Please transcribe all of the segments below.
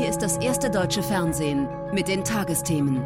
ist das erste deutsche Fernsehen mit den Tagesthemen.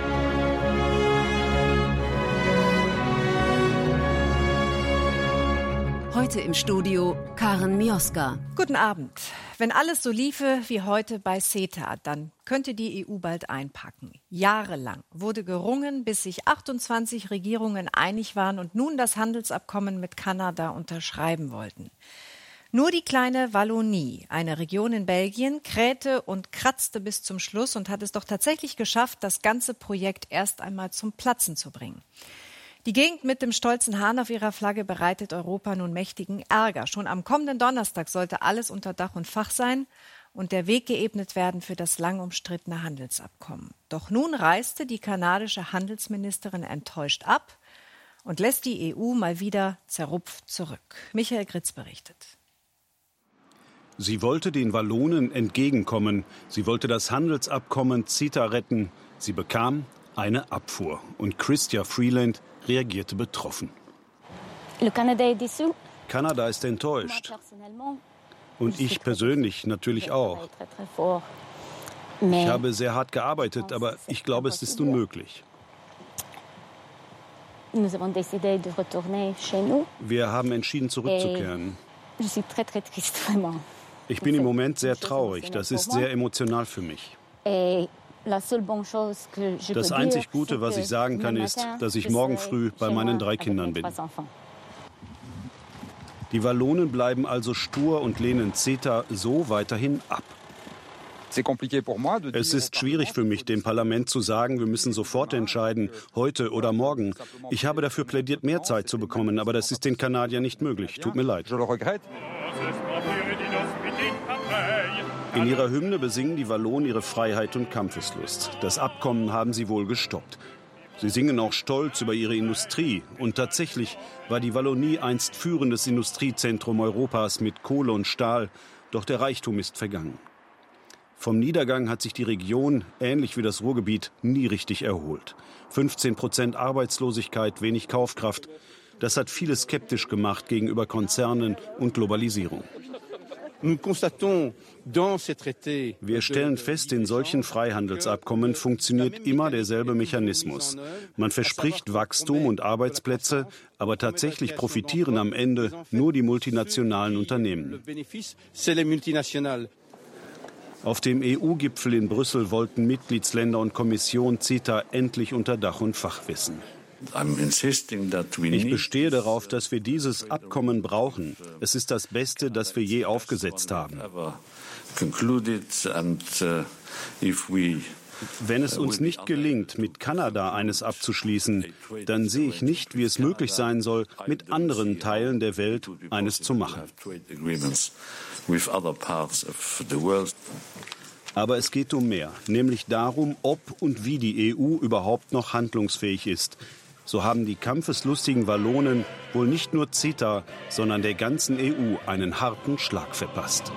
Heute im Studio Karen Mioska. Guten Abend. Wenn alles so liefe wie heute bei CETA, dann könnte die EU bald einpacken. Jahrelang wurde gerungen, bis sich 28 Regierungen einig waren und nun das Handelsabkommen mit Kanada unterschreiben wollten. Nur die kleine Wallonie, eine Region in Belgien, krähte und kratzte bis zum Schluss und hat es doch tatsächlich geschafft, das ganze Projekt erst einmal zum Platzen zu bringen. Die Gegend mit dem stolzen Hahn auf ihrer Flagge bereitet Europa nun mächtigen Ärger. Schon am kommenden Donnerstag sollte alles unter Dach und Fach sein und der Weg geebnet werden für das lang umstrittene Handelsabkommen. Doch nun reiste die kanadische Handelsministerin enttäuscht ab und lässt die EU mal wieder zerrupft zurück. Michael Gritz berichtet. Sie wollte den Wallonen entgegenkommen. Sie wollte das Handelsabkommen CETA retten. Sie bekam eine Abfuhr. Und Chrystia Freeland reagierte betroffen. Kanada ist enttäuscht. Und ich persönlich natürlich auch. Ich habe sehr hart gearbeitet, aber ich glaube, es ist unmöglich. Wir haben entschieden, zurückzukehren. Ich bin im Moment sehr traurig. Das ist sehr emotional für mich. Das einzig Gute, was ich sagen kann, ist, dass ich morgen früh bei meinen 3 Kindern bin. Die Wallonen bleiben also stur und lehnen CETA so weiterhin ab. Es ist schwierig für mich, dem Parlament zu sagen, wir müssen sofort entscheiden, heute oder morgen. Ich habe dafür plädiert, mehr Zeit zu bekommen, aber das ist den Kanadiern nicht möglich. Tut mir leid. In ihrer Hymne besingen die Wallonen ihre Freiheit und Kampfeslust. Das Abkommen haben sie wohl gestoppt. Sie singen auch stolz über ihre Industrie. Und tatsächlich war die Wallonie einst führendes Industriezentrum Europas mit Kohle und Stahl. Doch der Reichtum ist vergangen. Vom Niedergang hat sich die Region, ähnlich wie das Ruhrgebiet, nie richtig erholt. 15% Arbeitslosigkeit, wenig Kaufkraft. Das hat viele skeptisch gemacht gegenüber Konzernen und Globalisierung. Wir stellen fest, in solchen Freihandelsabkommen funktioniert immer derselbe Mechanismus. Man verspricht Wachstum und Arbeitsplätze, aber tatsächlich profitieren am Ende nur die multinationalen Unternehmen. Auf dem EU-Gipfel in Brüssel wollten Mitgliedsländer und Kommission CETA endlich unter Dach und Fach wissen. Ich bestehe darauf, dass wir dieses Abkommen brauchen. Es ist das Beste, das wir je aufgesetzt haben. Wenn es uns nicht gelingt, mit Kanada eines abzuschließen, dann sehe ich nicht, wie es möglich sein soll, mit anderen Teilen der Welt eines zu machen. Aber es geht um mehr, nämlich darum, ob und wie die EU überhaupt noch handlungsfähig ist. So haben die kampfeslustigen Wallonen wohl nicht nur CETA, sondern der ganzen EU einen harten Schlag verpasst.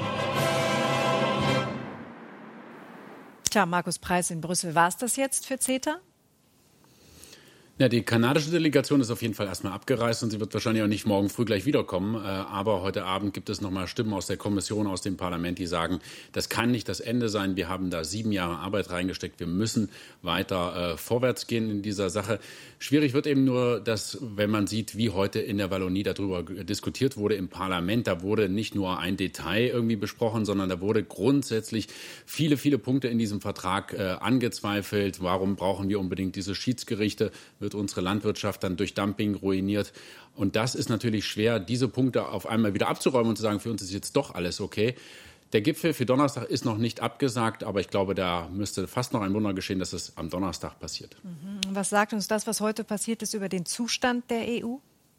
Tja, Markus Preis in Brüssel, war es das jetzt für CETA? Ja, die kanadische Delegation ist auf jeden Fall erstmal abgereist und sie wird wahrscheinlich auch nicht morgen früh gleich wiederkommen. Aber heute Abend gibt es nochmal Stimmen aus der Kommission, aus dem Parlament, die sagen, das kann nicht das Ende sein. Wir haben da 7 Jahre Arbeit reingesteckt. Wir müssen weiter vorwärts gehen in dieser Sache. Schwierig wird eben nur, dass, wenn man sieht, wie heute in der Wallonie darüber diskutiert wurde im Parlament, da wurde nicht nur ein Detail irgendwie besprochen, sondern da wurde grundsätzlich viele Punkte in diesem Vertrag angezweifelt. Warum brauchen wir unbedingt diese Schiedsgerichte? Wird unsere Landwirtschaft dann durch Dumping ruiniert? Und das ist natürlich schwer, diese Punkte auf einmal wieder abzuräumen und zu sagen, für uns ist jetzt doch alles okay. Der Gipfel für Donnerstag ist noch nicht abgesagt, aber ich glaube, da müsste fast noch ein Wunder geschehen, dass es am Donnerstag passiert. Was sagt uns das, was heute passiert ist, über den Zustand der EU?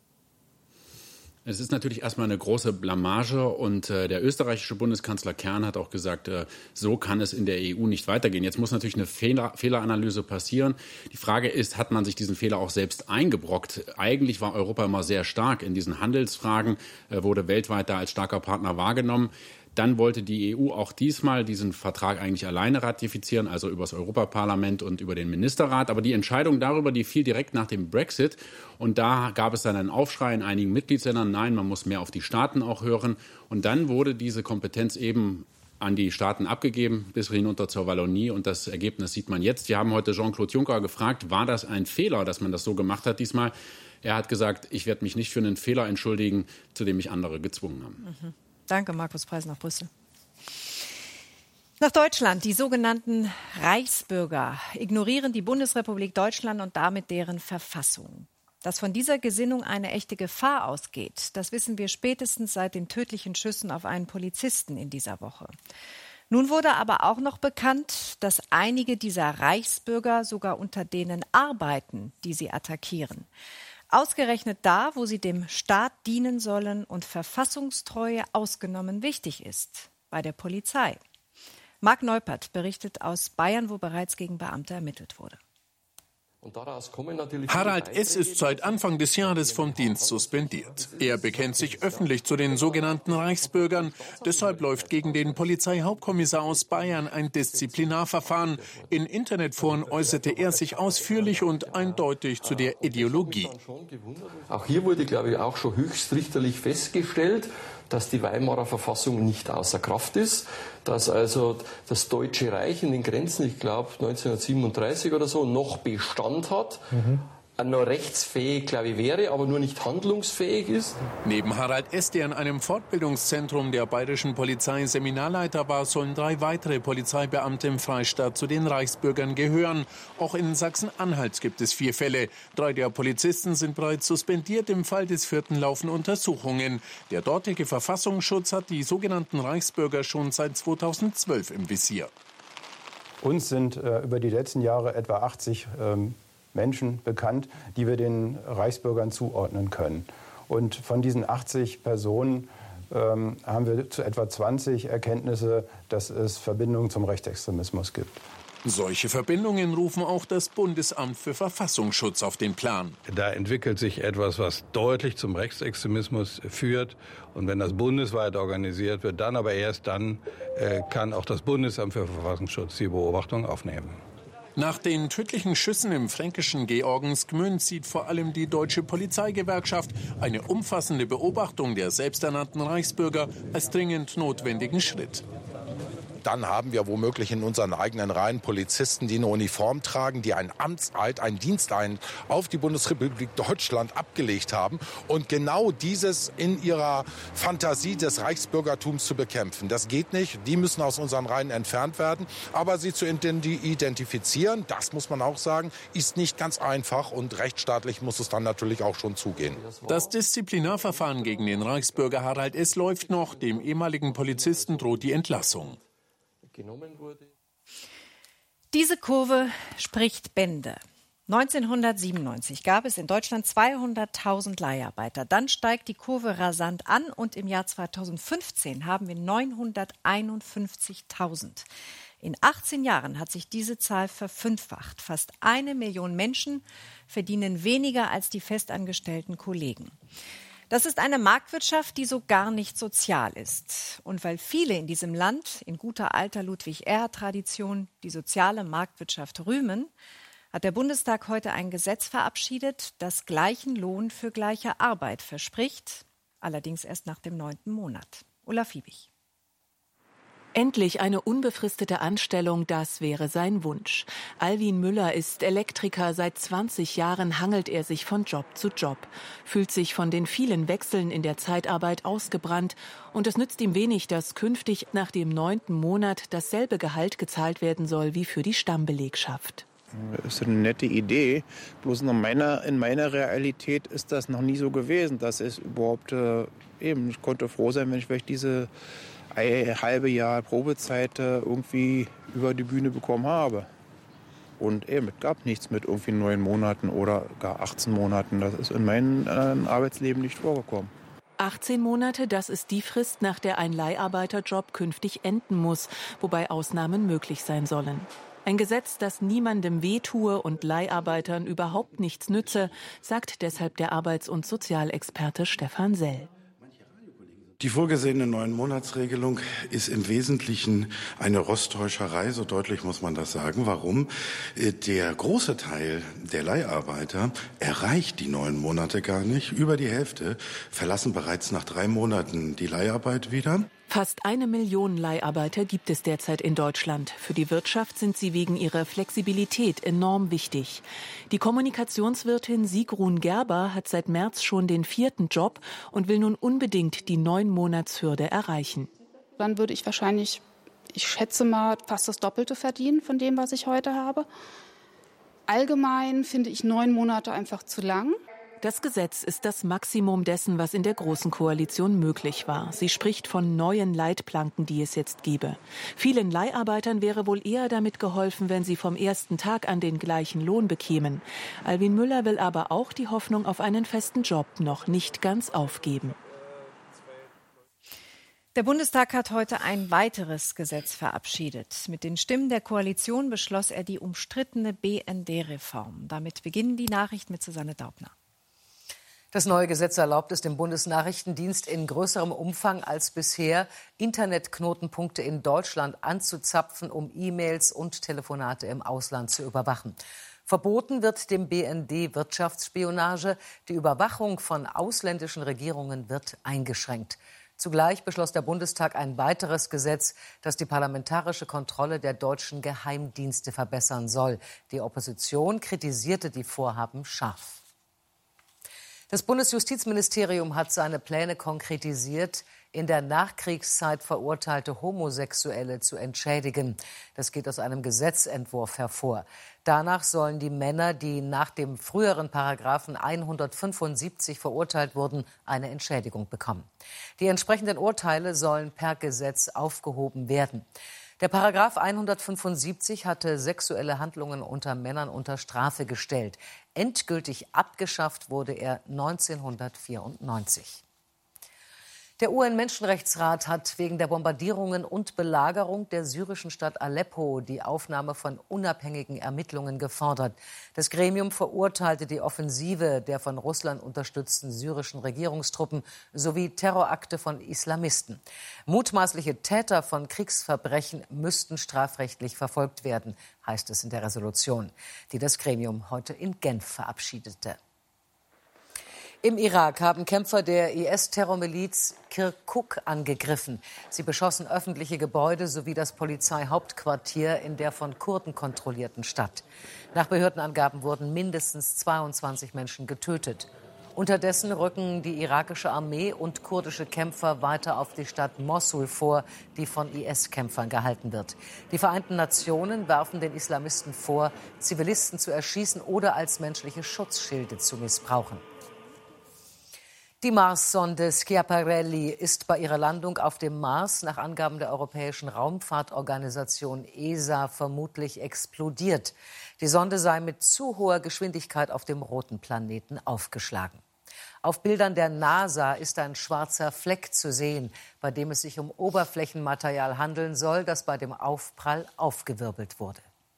Es ist natürlich erstmal eine große Blamage und der österreichische Bundeskanzler Kern hat auch gesagt, so kann es in der EU nicht weitergehen. Jetzt muss natürlich eine Fehleranalyse passieren. Die Frage ist, hat man sich diesen Fehler auch selbst eingebrockt? Eigentlich war Europa immer sehr stark in diesen Handelsfragen, wurde weltweit da als starker Partner wahrgenommen. Dann wollte die EU auch diesmal diesen Vertrag eigentlich alleine ratifizieren, also über das Europaparlament und über den Ministerrat. Aber die Entscheidung darüber, die fiel direkt nach dem Brexit. Und da gab es dann einen Aufschrei in einigen Mitgliedsländern. Nein, man muss mehr auf die Staaten auch hören. Und dann wurde diese Kompetenz eben an die Staaten abgegeben, bis hinunter zur Wallonie. Und das Ergebnis sieht man jetzt. Wir haben heute Jean-Claude Juncker gefragt, war das ein Fehler, dass man das so gemacht hat diesmal? Er hat gesagt, ich werde mich nicht für einen Fehler entschuldigen, zu dem mich andere gezwungen haben. Mhm. Danke, Markus Preis nach Brüssel. Nach Deutschland. Die sogenannten Reichsbürger ignorieren die Bundesrepublik Deutschland und damit deren Verfassung. Dass von dieser Gesinnung eine echte Gefahr ausgeht, das wissen wir spätestens seit den tödlichen Schüssen auf einen Polizisten in dieser Woche. Nun wurde aber auch noch bekannt, dass einige dieser Reichsbürger sogar unter denen arbeiten, die sie attackieren. Ausgerechnet da, wo sie dem Staat dienen sollen und Verfassungstreue ausgenommen wichtig ist, bei der Polizei. Marc Neupert berichtet aus Bayern, wo bereits gegen Beamte ermittelt wurde. Harald S. ist seit Anfang des Jahres vom Dienst suspendiert. Er bekennt sich öffentlich zu den sogenannten Reichsbürgern. Deshalb läuft gegen den Polizeihauptkommissar aus Bayern ein Disziplinarverfahren. In Internetforen äußerte er sich ausführlich und eindeutig zu der Ideologie. Auch hier wurde, glaube ich, auch schon höchstrichterlich festgestellt, dass die Weimarer Verfassung nicht außer Kraft ist, dass also das Deutsche Reich in den Grenzen, ich glaube 1937 oder so, noch Bestand hat, noch rechtsfähig, glaube ich, wäre, aber nur nicht handlungsfähig ist. Neben Harald S., der in einem Fortbildungszentrum der bayerischen Polizei Seminarleiter war, sollen 3 weitere Polizeibeamte im Freistaat zu den Reichsbürgern gehören. Auch in Sachsen-Anhalt gibt es 4 Fälle. 3 der Polizisten sind bereits suspendiert. Im Fall des 4. laufen Untersuchungen. Der dortige Verfassungsschutz hat die sogenannten Reichsbürger schon seit 2012 im Visier. Uns sind über die letzten Jahre etwa 80 Menschen bekannt, die wir den Reichsbürgern zuordnen können. Und von diesen 80 Personen haben wir zu etwa 20 Erkenntnisse, dass es Verbindungen zum Rechtsextremismus gibt. Solche Verbindungen rufen auch das Bundesamt für Verfassungsschutz auf den Plan. Da entwickelt sich etwas, was deutlich zum Rechtsextremismus führt. Und wenn das bundesweit organisiert wird, dann kann auch das Bundesamt für Verfassungsschutz die Beobachtung aufnehmen. Nach den tödlichen Schüssen im fränkischen Georgensgmünd sieht vor allem die Deutsche Polizeigewerkschaft eine umfassende Beobachtung der selbsternannten Reichsbürger als dringend notwendigen Schritt. Dann haben wir womöglich in unseren eigenen Reihen Polizisten, die eine Uniform tragen, die einen Amtseid, einen Diensteid auf die Bundesrepublik Deutschland abgelegt haben und genau dieses in ihrer Fantasie des Reichsbürgertums zu bekämpfen. Das geht nicht, die müssen aus unseren Reihen entfernt werden, aber sie zu identifizieren, das muss man auch sagen, ist nicht ganz einfach und rechtsstaatlich muss es dann natürlich auch schon zugehen. Das Disziplinarverfahren gegen den Reichsbürger Harald S. läuft noch, dem ehemaligen Polizisten droht die Entlassung. Diese Kurve spricht Bände. 1997 gab es in Deutschland 200.000 Leiharbeiter. Dann steigt die Kurve rasant an und im Jahr 2015 haben wir 951.000. In 18 Jahren hat sich diese Zahl verfünffacht. Fast 1 Million Menschen verdienen weniger als die festangestellten Kollegen. Das ist eine Marktwirtschaft, die so gar nicht sozial ist. Und weil viele in diesem Land in guter alter Ludwig-Erhard-Tradition die soziale Marktwirtschaft rühmen, hat der Bundestag heute ein Gesetz verabschiedet, das gleichen Lohn für gleiche Arbeit verspricht, allerdings erst nach dem 9. Monat. Ulla Fiebig. Endlich eine unbefristete Anstellung, das wäre sein Wunsch. Alwin Müller ist Elektriker. Seit 20 Jahren hangelt er sich von Job zu Job, fühlt sich von den vielen Wechseln in der Zeitarbeit ausgebrannt. Und es nützt ihm wenig, dass künftig nach dem 9. Monat dasselbe Gehalt gezahlt werden soll wie für die Stammbelegschaft. Das ist eine nette Idee, bloß in meiner Realität ist das noch nie so gewesen. Das ist überhaupt ich konnte froh sein, wenn ich vielleicht diese halbe Jahr Probezeit irgendwie über die Bühne bekommen habe. Und es gab nichts mit irgendwie 9 Monaten oder gar 18 Monaten. Das ist in meinem Arbeitsleben nicht vorgekommen. 18 Monate, das ist die Frist, nach der ein Leiharbeiterjob künftig enden muss, wobei Ausnahmen möglich sein sollen. Ein Gesetz, das niemandem wehtue und Leiharbeitern überhaupt nichts nütze, sagt deshalb der Arbeits- und Sozialexperte Stefan Sell. Die vorgesehene 9-Monats-Regelung ist im Wesentlichen eine Rostäuscherei, so deutlich muss man das sagen. Warum? Der große Teil der Leiharbeiter erreicht die 9 Monate gar nicht. Über die Hälfte verlassen bereits nach 3 Monaten die Leiharbeit wieder. Fast 1 Million Leiharbeiter gibt es derzeit in Deutschland. Für die Wirtschaft sind sie wegen ihrer Flexibilität enorm wichtig. Die Kommunikationswirtin Sigrun Gerber hat seit März schon den 4. Job und will nun unbedingt die 9-Monats-Hürde erreichen. Dann würde ich wahrscheinlich, ich schätze mal, fast das Doppelte verdienen von dem, was ich heute habe. Allgemein finde ich 9 Monate einfach zu lang. Das Gesetz ist das Maximum dessen, was in der Großen Koalition möglich war. Sie spricht von neuen Leitplanken, die es jetzt gebe. Vielen Leiharbeitern wäre wohl eher damit geholfen, wenn sie vom ersten Tag an den gleichen Lohn bekämen. Alwin Müller will aber auch die Hoffnung auf einen festen Job noch nicht ganz aufgeben. Der Bundestag hat heute ein weiteres Gesetz verabschiedet. Mit den Stimmen der Koalition beschloss er die umstrittene BND-Reform. Damit beginnen die Nachrichten mit Susanne Daubner. Das neue Gesetz erlaubt es dem Bundesnachrichtendienst in größerem Umfang als bisher, Internetknotenpunkte in Deutschland anzuzapfen, um E-Mails und Telefonate im Ausland zu überwachen. Verboten wird dem BND Wirtschaftsspionage. Die Überwachung von ausländischen Regierungen wird eingeschränkt. Zugleich beschloss der Bundestag ein weiteres Gesetz, das die parlamentarische Kontrolle der deutschen Geheimdienste verbessern soll. Die Opposition kritisierte die Vorhaben scharf. Das Bundesjustizministerium hat seine Pläne konkretisiert, in der Nachkriegszeit verurteilte Homosexuelle zu entschädigen. Das geht aus einem Gesetzentwurf hervor. Danach sollen die Männer, die nach dem früheren Paragraphen 175 verurteilt wurden, eine Entschädigung bekommen. Die entsprechenden Urteile sollen per Gesetz aufgehoben werden. Der Paragraph 175 hatte sexuelle Handlungen unter Männern unter Strafe gestellt. Endgültig abgeschafft wurde er 1994. Der UN-Menschenrechtsrat hat wegen der Bombardierungen und Belagerung der syrischen Stadt Aleppo die Aufnahme von unabhängigen Ermittlungen gefordert. Das Gremium verurteilte die Offensive der von Russland unterstützten syrischen Regierungstruppen sowie Terrorakte von Islamisten. Mutmaßliche Täter von Kriegsverbrechen müssten strafrechtlich verfolgt werden, heißt es in der Resolution, die das Gremium heute in Genf verabschiedete. Im Irak haben Kämpfer der IS-Terrormiliz Kirkuk angegriffen. Sie beschossen öffentliche Gebäude sowie das Polizeihauptquartier in der von Kurden kontrollierten Stadt. Nach Behördenangaben wurden mindestens 22 Menschen getötet. Unterdessen rücken die irakische Armee und kurdische Kämpfer weiter auf die Stadt Mossul vor, die von IS-Kämpfern gehalten wird. Die Vereinten Nationen werfen den Islamisten vor, Zivilisten zu erschießen oder als menschliche Schutzschilde zu missbrauchen. Die Mars-Sonde Schiaparelli ist bei ihrer Landung auf dem Mars nach Angaben der Europäischen Raumfahrtorganisation ESA vermutlich explodiert. Die Sonde sei mit zu hoher Geschwindigkeit auf dem roten Planeten aufgeschlagen. Auf Bildern der NASA ist ein schwarzer Fleck zu sehen, bei dem es sich um Oberflächenmaterial handeln soll, das bei dem Aufprall aufgewirbelt wurde.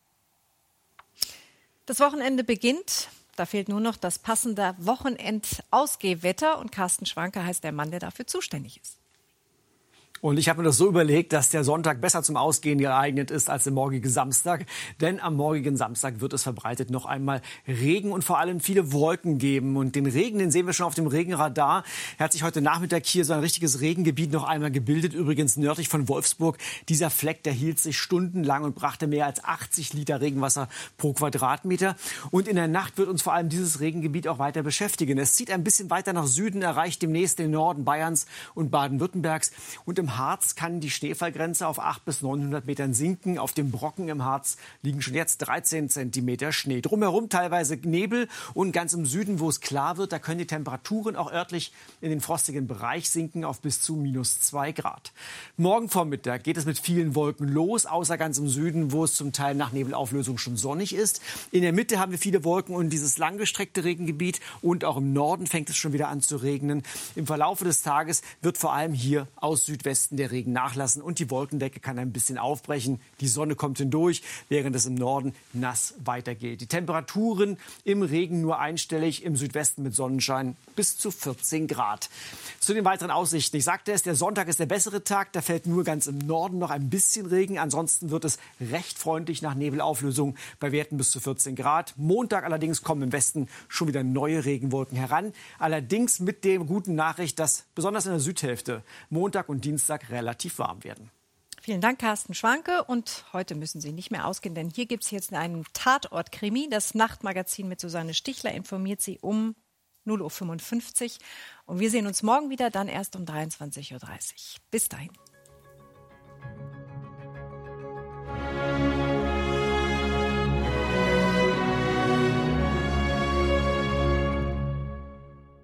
Das Wochenende beginnt. Da fehlt nur noch das passende Wochenendausgehwetter. Und Carsten Schwanke heißt der Mann, der dafür zuständig ist. Und ich habe mir das so überlegt, dass der Sonntag besser zum Ausgehen geeignet ist als der morgige Samstag. Denn am morgigen Samstag wird es verbreitet noch einmal Regen und vor allem viele Wolken geben. Und den Regen, den sehen wir schon auf dem Regenradar. Er hat sich heute Nachmittag hier so ein richtiges Regengebiet noch einmal gebildet. Übrigens nördlich von Wolfsburg. Dieser Fleck, der hielt sich stundenlang und brachte mehr als 80 Liter Regenwasser pro Quadratmeter. Und in der Nacht wird uns vor allem dieses Regengebiet auch weiter beschäftigen. Es zieht ein bisschen weiter nach Süden, erreicht demnächst den Norden Bayerns und Baden-Württembergs. Und im Harz kann die Schneefallgrenze auf 800 bis 900 Metern sinken. Auf dem Brocken im Harz liegen schon jetzt 13 Zentimeter Schnee. Drumherum teilweise Nebel und ganz im Süden, wo es klar wird, da können die Temperaturen auch örtlich in den frostigen Bereich sinken auf bis zu -2 Grad. Morgen Vormittag geht es mit vielen Wolken los, außer ganz im Süden, wo es zum Teil nach Nebelauflösung schon sonnig ist. In der Mitte haben wir viele Wolken und dieses langgestreckte Regengebiet und auch im Norden fängt es schon wieder an zu regnen. Im Verlauf des Tages wird vor allem hier aus Südwesten Westen der Regen nachlassen und die Wolkendecke kann ein bisschen aufbrechen. Die Sonne kommt hindurch, während es im Norden nass weitergeht. Die Temperaturen im Regen nur einstellig, im Südwesten mit Sonnenschein bis zu 14 Grad. Zu den weiteren Aussichten. Ich sagte es, der Sonntag ist der bessere Tag. Da fällt nur ganz im Norden noch ein bisschen Regen. Ansonsten wird es recht freundlich nach Nebelauflösung bei Werten bis zu 14 Grad. Montag allerdings kommen im Westen schon wieder neue Regenwolken heran. Allerdings mit der guten Nachricht, dass besonders in der Südhälfte Montag und Dienstag relativ warm werden. Vielen Dank, Carsten Schwanke. Und heute müssen Sie nicht mehr ausgehen, denn hier gibt es jetzt einen Tatort-Krimi. Das Nachtmagazin mit Susanne Stichler informiert Sie um 0:55 Uhr. Und wir sehen uns morgen wieder, dann erst um 23:30 Uhr. Bis dahin.